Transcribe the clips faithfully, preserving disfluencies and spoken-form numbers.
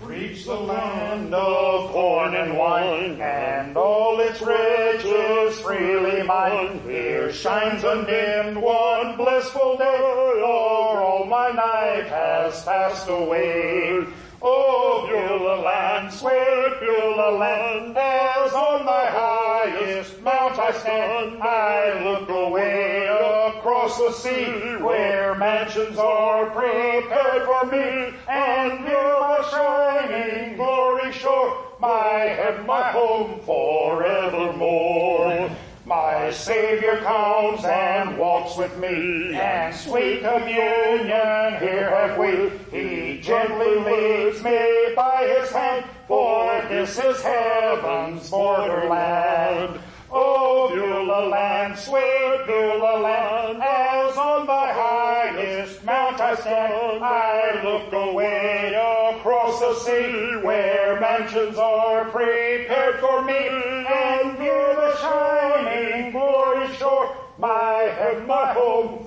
Reach the land of corn and wine, and all its riches freely mine. Here shines undimmed one blissful day, or all my night has passed away. Oh, Beulah land, sweet Beulah land, as on thy highest mount I stand, I look away across the sea, where mansions are prepared for me, and near my shining glory shore, my heaven, my home forevermore. My Savior comes and walks with me, and sweet communion here have we. He gently leads me by his hand, for this is heaven's borderland. Oh, Beulah land, sweet Beulah land, as on thy highest mount I stand, I look away across the sea, where mansions are prepared for me, and near the shining glory shore, my heaven, my home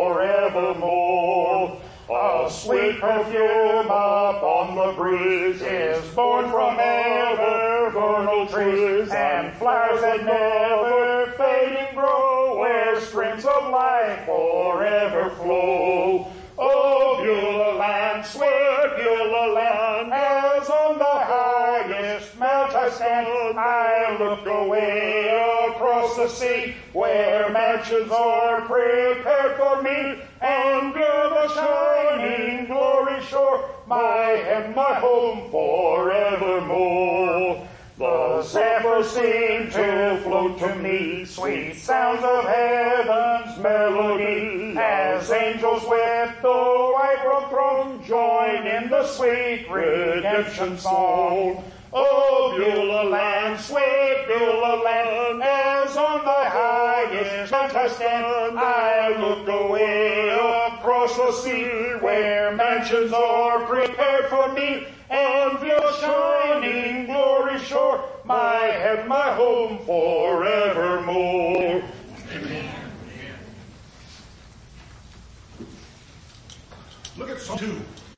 forevermore. A sweet perfume upon the breeze is born from ever vernal trees, and flowers that never fading grow, where streams of life forever flow. Oh, Beulah land, sweet Beulah land, as on the highest mount I stand, I look away across the sea, where mansions are prepared for me, and near the shining glory shore, my heaven, my home forevermore. The zephyrs seem to float to me, sweet sounds of heaven's melody, as angels with the white robed throne join in the sweet redemption song. Oh, Beulah land, sweet Beulah land, as on thy highest mount I stand, I look away across the sea, where mansions are prepared for me, and view the shining glory shore, my heaven, my home forevermore. Amen. Look at Psalm two.